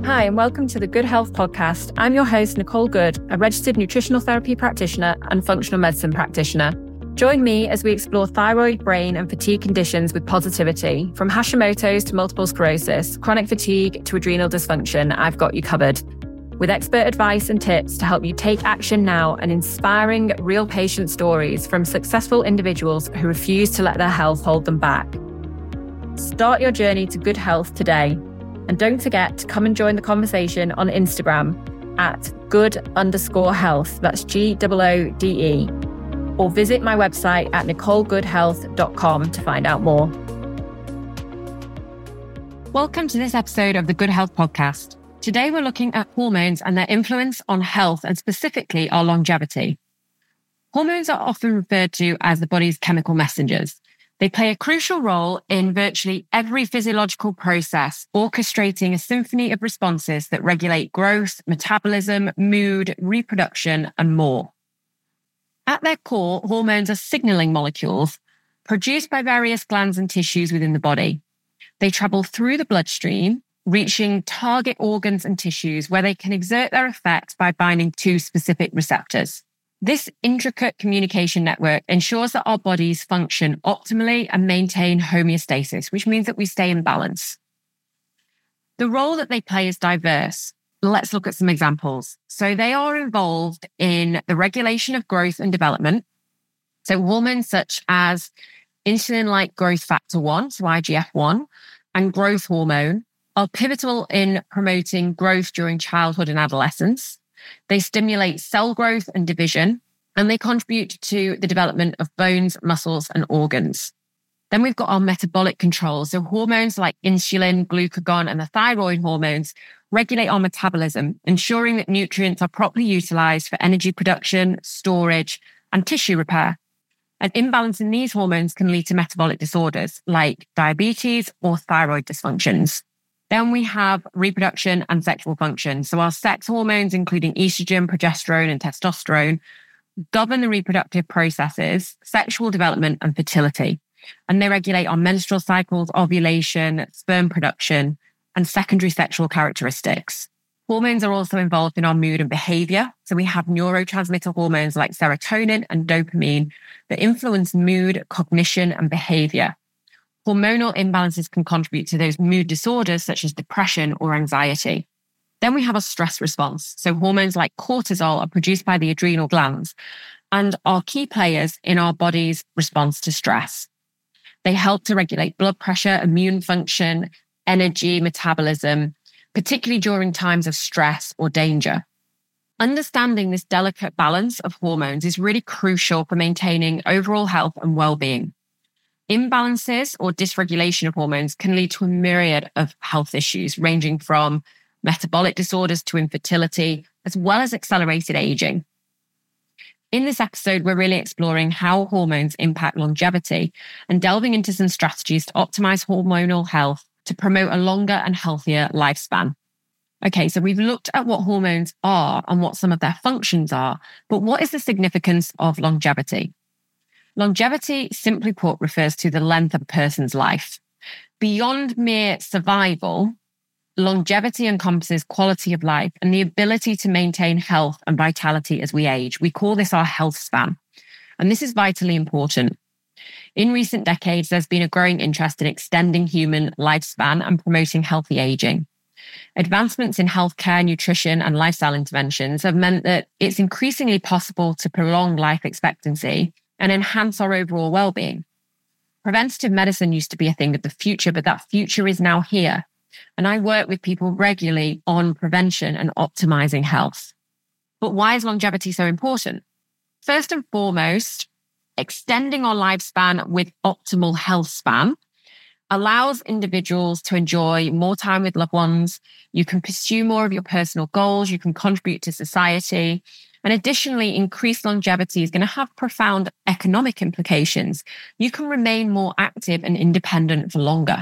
Hi, and welcome to the Good Health Podcast. I'm your host, Nicole Good, a registered nutritional therapy practitioner and functional medicine practitioner. Join me as we explore thyroid, brain, and fatigue conditions with positivity. From Hashimoto's to multiple sclerosis, chronic fatigue to adrenal dysfunction, I've got you covered. With expert advice and tips to help you take action now and inspiring real patient stories from successful individuals who refuse to let their health hold them back. Start your journey to good health today. And don't forget to come and join the conversation on Instagram at good_health. That's GOODE. Or visit my website at nicolegoodhealth.com to find out more. Welcome to this episode of the Good Health Podcast. Today we're looking at hormones and their influence on health and specifically our longevity. Hormones are often referred to as the body's chemical messengers. They play a crucial role in virtually every physiological process, orchestrating a symphony of responses that regulate growth, metabolism, mood, reproduction, and more. At their core, hormones are signaling molecules produced by various glands and tissues within the body. They travel through the bloodstream, reaching target organs and tissues where they can exert their effect by binding to specific receptors. This intricate communication network ensures that our bodies function optimally and maintain homeostasis, which means that we stay in balance. The role that they play is diverse. Let's look at some examples. So they are involved in the regulation of growth and development. So hormones such as insulin-like growth factor 1, so IGF-1, and growth hormone are pivotal in promoting growth during childhood and adolescence. They stimulate cell growth and division, and they contribute to the development of bones, muscles, and organs. Then we've got our metabolic control. So hormones like insulin, glucagon, and the thyroid hormones regulate our metabolism, ensuring that nutrients are properly utilized for energy production, storage, and tissue repair. An imbalance in these hormones can lead to metabolic disorders like diabetes or thyroid dysfunctions. Then we have reproduction and sexual function. So our sex hormones, including estrogen, progesterone, and testosterone, govern the reproductive processes, sexual development, and fertility. And they regulate our menstrual cycles, ovulation, sperm production, and secondary sexual characteristics. Hormones are also involved in our mood and behavior. So we have neurotransmitter hormones like serotonin and dopamine that influence mood, cognition, and behavior. Hormonal imbalances can contribute to those mood disorders such as depression or anxiety. Then we have a stress response. So hormones like cortisol are produced by the adrenal glands and are key players in our body's response to stress. They help to regulate blood pressure, immune function, energy, metabolism, particularly during times of stress or danger. Understanding this delicate balance of hormones is really crucial for maintaining overall health and well-being. Imbalances or dysregulation of hormones can lead to a myriad of health issues, ranging from metabolic disorders to infertility, as well as accelerated aging. In this episode, we're really exploring how hormones impact longevity and delving into some strategies to optimize hormonal health to promote a longer and healthier lifespan. Okay, so we've looked at what hormones are and what some of their functions are, but what is the significance of longevity? Longevity, simply put, refers to the length of a person's life. Beyond mere survival, longevity encompasses quality of life and the ability to maintain health and vitality as we age. We call this our health span. And this is vitally important. In recent decades, there's been a growing interest in extending human lifespan and promoting healthy aging. Advancements in healthcare, nutrition, and lifestyle interventions have meant that it's increasingly possible to prolong life expectancy and enhance our overall well-being. Preventative medicine used to be a thing of the future, but that future is now here. And I work with people regularly on prevention and optimizing health. But why is longevity so important? First and foremost, extending our lifespan with optimal health span allows individuals to enjoy more time with loved ones. You can pursue more of your personal goals. You can contribute to society. And additionally, increased longevity is going to have profound economic implications. You can remain more active and independent for longer.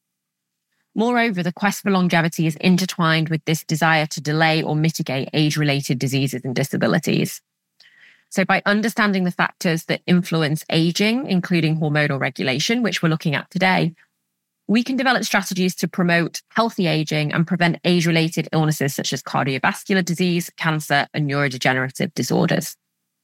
Moreover, the quest for longevity is intertwined with this desire to delay or mitigate age-related diseases and disabilities. So by understanding the factors that influence aging, including hormonal regulation, which we're looking at today, we can develop strategies to promote healthy aging and prevent age-related illnesses such as cardiovascular disease, cancer, and neurodegenerative disorders.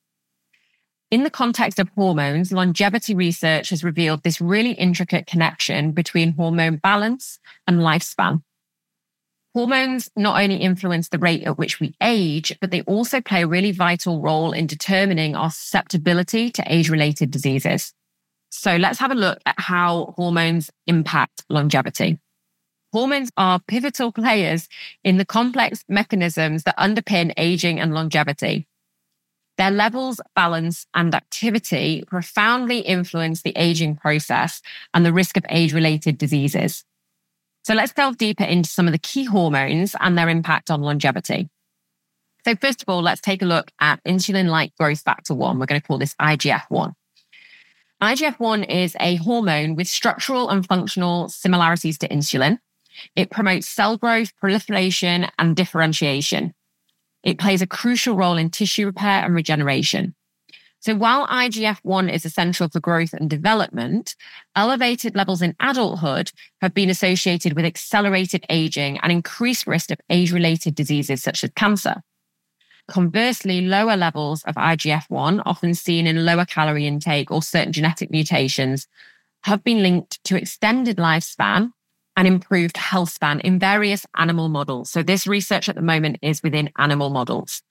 In the context of hormones, longevity research has revealed this really intricate connection between hormone balance and lifespan. Hormones not only influence the rate at which we age, but they also play a really vital role in determining our susceptibility to age-related diseases. So let's have a look at how hormones impact longevity. Hormones are pivotal players in the complex mechanisms that underpin aging and longevity. Their levels, balance, and activity profoundly influence the aging process and the risk of age-related diseases. So let's delve deeper into some of the key hormones and their impact on longevity. So first of all, let's take a look at insulin-like growth factor 1. We're going to call this IGF-1. IGF-1 is a hormone with structural and functional similarities to insulin. It promotes cell growth, proliferation, and differentiation. It plays a crucial role in tissue repair and regeneration. So while IGF-1 is essential for growth and development, elevated levels in adulthood have been associated with accelerated aging and increased risk of age-related diseases such as cancer. Conversely, lower levels of IGF-1, often seen in lower calorie intake or certain genetic mutations, have been linked to extended lifespan and improved health span in various animal models. So this research at the moment is within animal models.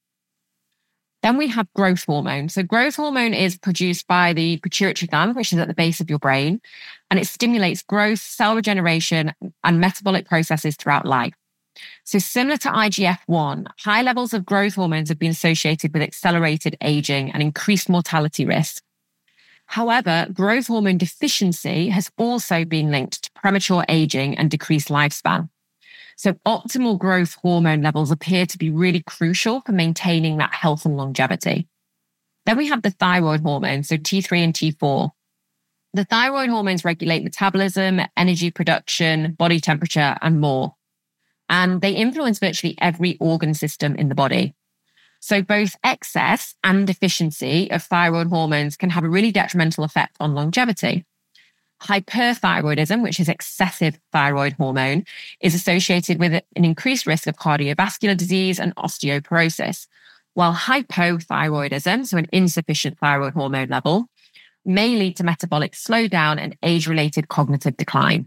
Then we have growth hormone. So growth hormone is produced by the pituitary gland, which is at the base of your brain, and it stimulates growth, cell regeneration, and metabolic processes throughout life. So similar to IGF-1, high levels of growth hormones have been associated with accelerated aging and increased mortality risk. However, growth hormone deficiency has also been linked to premature aging and decreased lifespan. So optimal growth hormone levels appear to be really crucial for maintaining that health and longevity. Then we have the thyroid hormones, so T3 and T4. The thyroid hormones regulate metabolism, energy production, body temperature, and more. And they influence virtually every organ system in the body. So both excess and deficiency of thyroid hormones can have a really detrimental effect on longevity. Hyperthyroidism, which is excessive thyroid hormone, is associated with an increased risk of cardiovascular disease and osteoporosis, while hypothyroidism, so an insufficient thyroid hormone level, may lead to metabolic slowdown and age-related cognitive decline.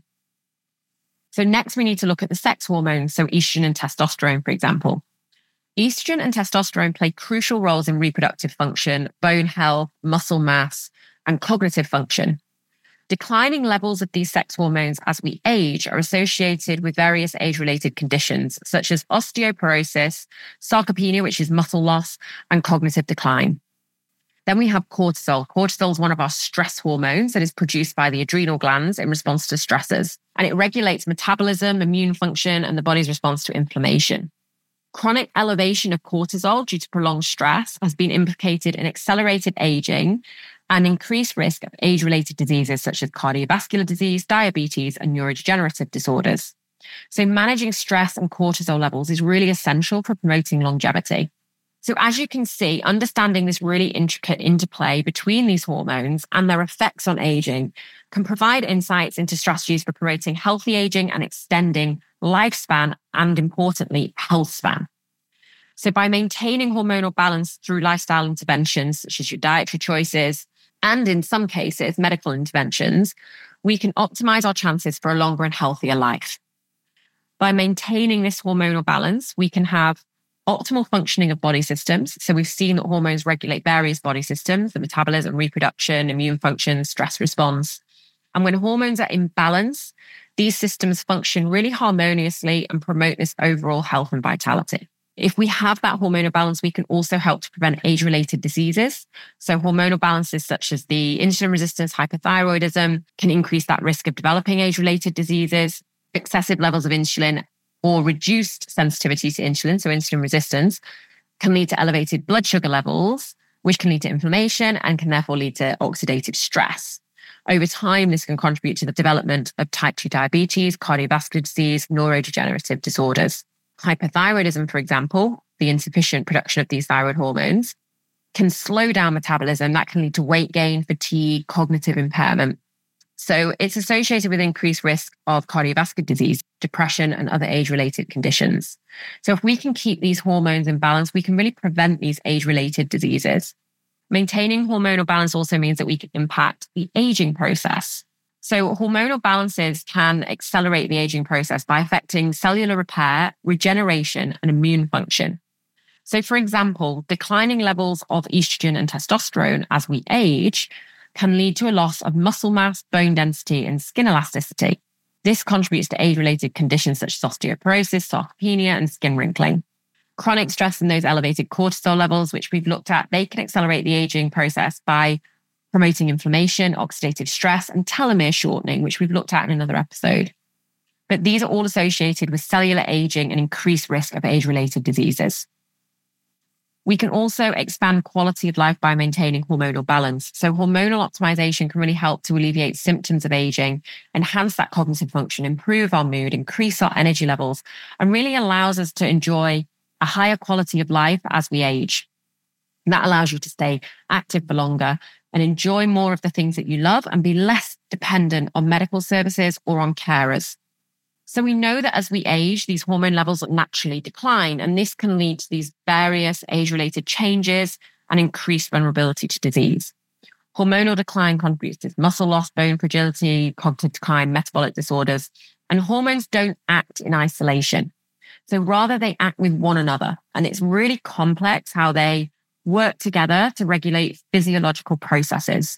So next we need to look at the sex hormones, so estrogen and testosterone, for example. Estrogen and testosterone play crucial roles in reproductive function, bone health, muscle mass, and cognitive function. Declining levels of these sex hormones as we age are associated with various age-related conditions, such as osteoporosis, sarcopenia, which is muscle loss, and cognitive decline. Then we have cortisol. Cortisol is one of our stress hormones that is produced by the adrenal glands in response to stressors, and it regulates metabolism, immune function, and the body's response to inflammation. Chronic elevation of cortisol due to prolonged stress has been implicated in accelerated aging and increased risk of age-related diseases such as cardiovascular disease, diabetes, and neurodegenerative disorders. So managing stress and cortisol levels is really essential for promoting longevity. So as you can see, understanding this really intricate interplay between these hormones and their effects on aging can provide insights into strategies for promoting healthy aging and extending lifespan and, importantly, health span. So by maintaining hormonal balance through lifestyle interventions, such as your dietary choices, and in some cases, medical interventions, we can optimize our chances for a longer and healthier life. By maintaining this hormonal balance, we can have optimal functioning of body systems. So we've seen that hormones regulate various body systems, the metabolism, reproduction, immune function, stress response. And when hormones are in balance, these systems function really harmoniously and promote this overall health and vitality. If we have that hormonal balance, we can also help to prevent age-related diseases. So hormonal balances such as the insulin resistance, hypothyroidism can increase that risk of developing age-related diseases. Excessive levels of insulin or reduced sensitivity to insulin, so insulin resistance, can lead to elevated blood sugar levels, which can lead to inflammation and can therefore lead to oxidative stress. Over time, this can contribute to the development of type 2 diabetes, cardiovascular disease, neurodegenerative disorders. Hyperthyroidism, for example, the insufficient production of these thyroid hormones, can slow down metabolism. That can lead to weight gain, fatigue, cognitive impairment. So it's associated with increased risk of cardiovascular disease, depression, and other age-related conditions. So if we can keep these hormones in balance, we can really prevent these age-related diseases. Maintaining hormonal balance also means that we can impact the aging process. So hormonal balances can accelerate the aging process by affecting cellular repair, regeneration, and immune function. So for example, declining levels of estrogen and testosterone as we age can lead to a loss of muscle mass, bone density, and skin elasticity. This contributes to age-related conditions such as osteoporosis, sarcopenia, and skin wrinkling. Chronic stress and those elevated cortisol levels, which we've looked at, they can accelerate the aging process by promoting inflammation, oxidative stress, and telomere shortening, which we've looked at in another episode. But these are all associated with cellular aging and increased risk of age-related diseases. We can also expand quality of life by maintaining hormonal balance. So hormonal optimization can really help to alleviate symptoms of aging, enhance that cognitive function, improve our mood, increase our energy levels, and really allows us to enjoy a higher quality of life as we age. And that allows you to stay active for longer and enjoy more of the things that you love and be less dependent on medical services or on carers. So we know that as we age, these hormone levels naturally decline, and this can lead to these various age-related changes and increased vulnerability to disease. Hormonal decline contributes to muscle loss, bone fragility, cognitive decline, metabolic disorders, and hormones don't act in isolation. So rather they act with one another, and it's really complex how they work together to regulate physiological processes.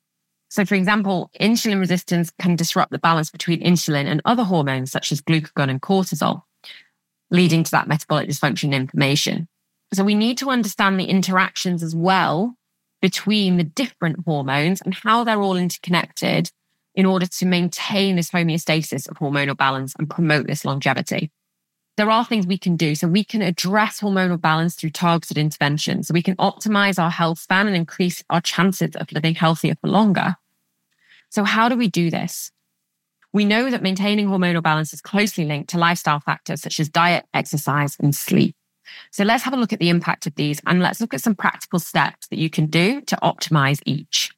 So for example, insulin resistance can disrupt the balance between insulin and other hormones such as glucagon and cortisol, leading to that metabolic dysfunction and inflammation. So we need to understand the interactions as well between the different hormones and how they're all interconnected in order to maintain this homeostasis of hormonal balance and promote this longevity. There are things we can do. So we can address hormonal balance through targeted interventions. So we can optimize our health span and increase our chances of living healthier for longer. So how do we do this? We know that maintaining hormonal balance is closely linked to lifestyle factors such as diet, exercise, and sleep. So let's have a look at the impact of these and let's look at some practical steps that you can do to optimize each.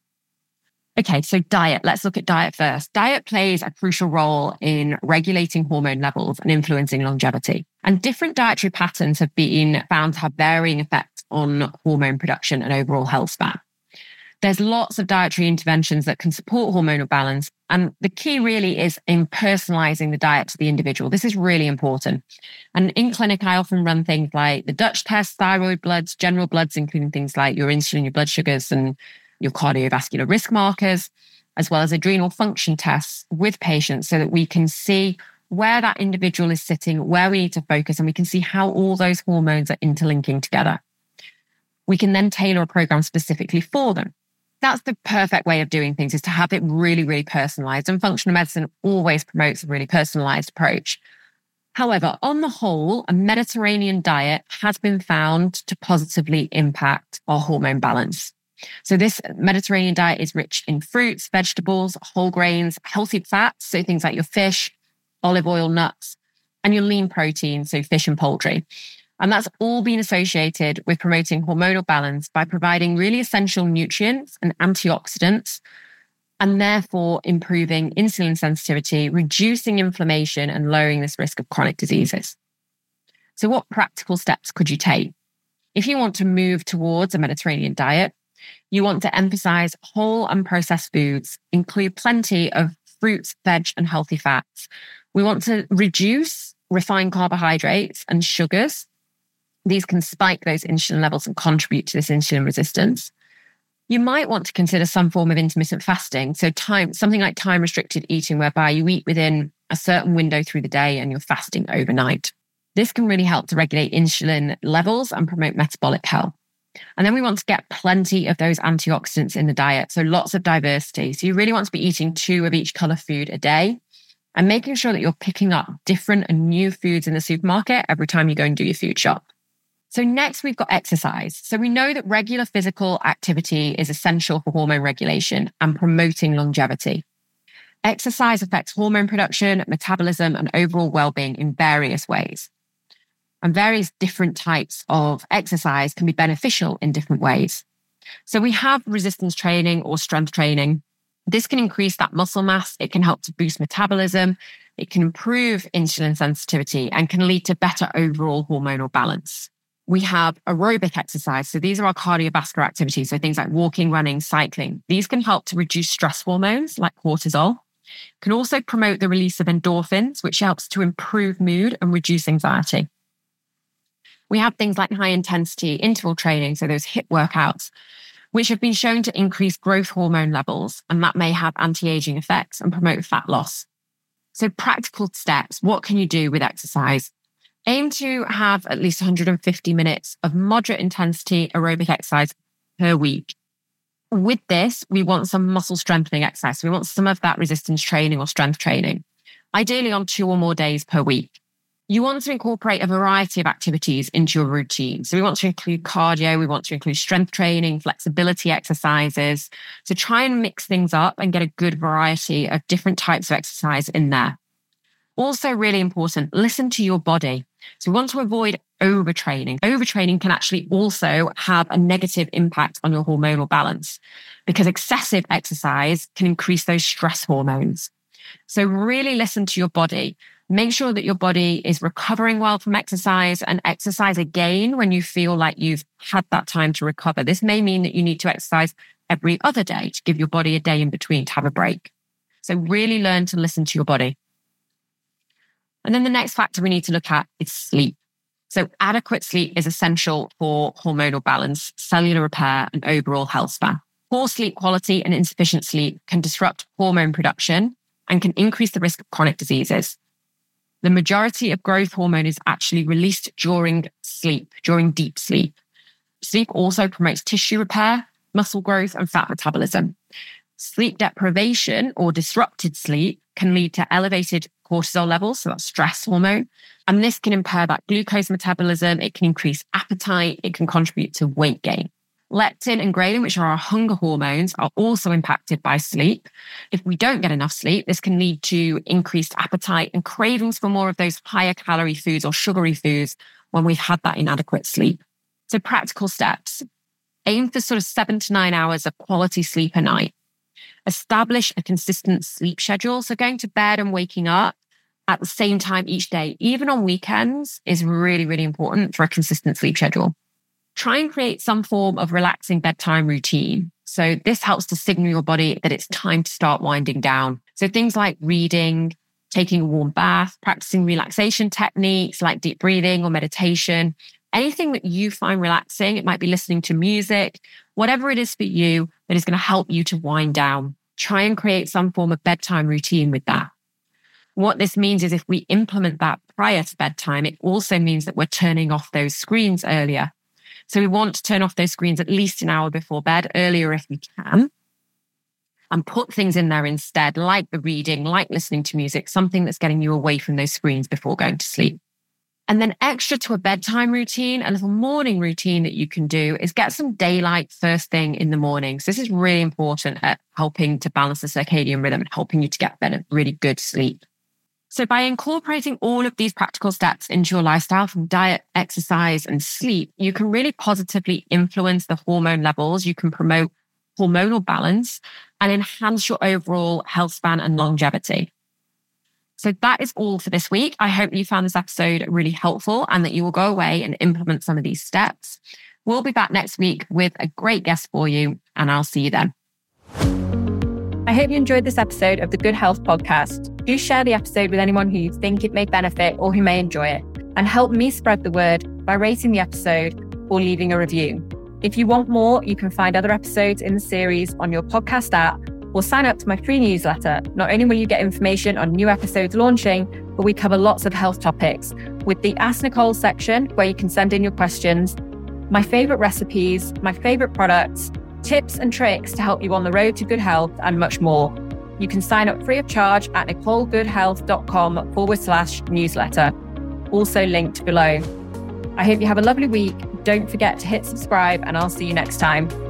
Okay, so diet. Let's look at diet first. Diet plays a crucial role in regulating hormone levels and influencing longevity. And different dietary patterns have been found to have varying effects on hormone production and overall health span. There's lots of dietary interventions that can support hormonal balance. And the key really is in personalizing the diet to the individual. This is really important. And in clinic, I often run things like the Dutch test, thyroid bloods, general bloods, including things like your insulin, your blood sugars, and your cardiovascular risk markers, as well as adrenal function tests with patients so that we can see where that individual is sitting, where we need to focus, and we can see how all those hormones are interlinking together. We can then tailor a program specifically for them. That's the perfect way of doing things, is to have it really, really personalized. And functional medicine always promotes a really personalized approach. However, on the whole, a Mediterranean diet has been found to positively impact our hormone balance. So this Mediterranean diet is rich in fruits, vegetables, whole grains, healthy fats, so things like your fish, olive oil, nuts, and your lean protein, so fish and poultry. And that's all been associated with promoting hormonal balance by providing really essential nutrients and antioxidants, and therefore improving insulin sensitivity, reducing inflammation, and lowering this risk of chronic diseases. So what practical steps could you take? If you want to move towards a Mediterranean diet, you want to emphasize whole unprocessed foods, include plenty of fruits, veg, and healthy fats. We want to reduce refined carbohydrates and sugars. These can spike those insulin levels and contribute to this insulin resistance. You might want to consider some form of intermittent fasting. So something like time-restricted eating, whereby you eat within a certain window through the day and you're fasting overnight. This can really help to regulate insulin levels and promote metabolic health. And then we want to get plenty of those antioxidants in the diet. So lots of diversity. So you really want to be eating 2 of each color food a day and making sure that you're picking up different and new foods in the supermarket every time you go and do your food shop. So next, we've got exercise. So we know that regular physical activity is essential for hormone regulation and promoting longevity. Exercise affects hormone production, metabolism, and overall well-being in various ways. And various different types of exercise can be beneficial in different ways. So we have resistance training or strength training, This can increase that muscle mass. It can help to boost metabolism. It can improve insulin sensitivity and can lead to better overall hormonal balance. We have aerobic exercise. So these are our cardiovascular activities. So things like walking, running, cycling. These can help to reduce stress hormones like cortisol. Can also promote the release of endorphins, which helps to improve mood and reduce anxiety. We have things like high intensity interval training, so those HIIT workouts, which have been shown to increase growth hormone levels, and that may have anti-aging effects and promote fat loss. So practical steps, what can you do with exercise? Aim to have at least 150 minutes of moderate intensity aerobic exercise per week. With this, we want some muscle strengthening exercise. We want some of that resistance training or strength training, ideally on 2 or more days per week. You want to incorporate a variety of activities into your routine. So we want to include cardio, we want to include strength training, flexibility exercises. So try and mix things up and get a good variety of different types of exercise in there. Also really important, listen to your body. So we want to avoid overtraining. Overtraining can actually also have a negative impact on your hormonal balance because excessive exercise can increase those stress hormones. So really listen to your body. Make sure that your body is recovering well from exercise and exercise again when you feel like you've had that time to recover. This may mean that you need to exercise every other day to give your body a day in between to have a break. So really learn to listen to your body. And then the next factor we need to look at is sleep. So adequate sleep is essential for hormonal balance, cellular repair, and overall health span. Poor sleep quality and insufficient sleep can disrupt hormone production and can increase the risk of chronic diseases. The majority of growth hormone is actually released during sleep, during deep sleep. Sleep also promotes tissue repair, muscle growth, and fat metabolism. Sleep deprivation or disrupted sleep can lead to elevated cortisol levels, so that's stress hormone. And this can impair that glucose metabolism. It can increase appetite. It can contribute to weight gain. Leptin and ghrelin, which are our hunger hormones, are also impacted by sleep. If we don't get enough sleep, this can lead to increased appetite and cravings for more of those higher calorie foods or sugary foods when we've had that inadequate sleep. So practical steps. Aim for sort of 7 to 9 hours of quality sleep a night. Establish a consistent sleep schedule. So going to bed and waking up at the same time each day, even on weekends, is really, really important for a consistent sleep schedule. Try and create some form of relaxing bedtime routine. So this helps to signal your body that it's time to start winding down. So things like reading, taking a warm bath, practicing relaxation techniques like deep breathing or meditation, anything that you find relaxing. It might be listening to music, whatever it is for you that is going to help you to wind down. Try and create some form of bedtime routine with that. What this means is if we implement that prior to bedtime, it also means that we're turning off those screens earlier. So we want to turn off those screens at least an hour before bed, earlier if we can, and put things in there instead, like the reading, like listening to music, something that's getting you away from those screens before going to sleep. And then extra to a bedtime routine, a little morning routine that you can do is get some daylight first thing in the morning. So this is really important at helping to balance the circadian rhythm and helping you to get better, really good sleep. So by incorporating all of these practical steps into your lifestyle from diet, exercise, and sleep, you can really positively influence the hormone levels. You can promote hormonal balance and enhance your overall health span and longevity. So that is all for this week. I hope you found this episode really helpful and that you will go away and implement some of these steps. We'll be back next week with a great guest for you, and I'll see you then. I hope you enjoyed this episode of the Good Health Podcast. Do share the episode with anyone who you think it may benefit or who may enjoy it, and help me spread the word by rating the episode or leaving a review. If you want more, you can find other episodes in the series on your podcast app or sign up to my free newsletter. Not only will you get information on new episodes launching, but we cover lots of health topics with the Ask Nicole section where you can send in your questions, my favorite recipes, my favorite products, tips and tricks to help you on the road to good health, and much more. You can sign up free of charge at nicolegoodhealth.com/newsletter, also linked below. I hope you have a lovely week. Don't forget to hit subscribe, and I'll see you next time.